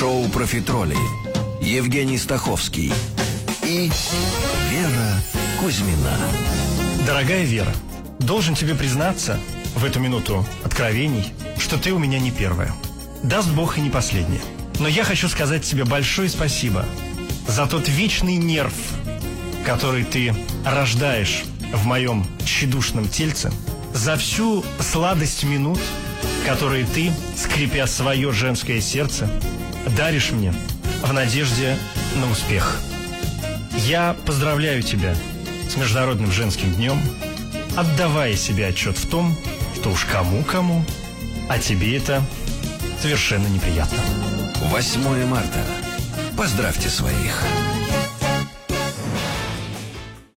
Шоу «Профитроли». Евгений Стаховский и Вера Кузьмина. Дорогая Вера, должен тебе признаться в эту минуту откровений, что ты у меня не первая. Даст Бог и не последняя. Но я хочу сказать тебе большое спасибо за тот вечный нерв, который ты рождаешь в моем тщедушном тельце, за всю сладость минут, которые ты, скрипя свое женское сердце, даришь мне в надежде на успех. Я поздравляю тебя с Международным женским днем, отдавая себе отчет в том, что уж кому-кому, а тебе это совершенно неприятно. 8 марта. Поздравьте своих.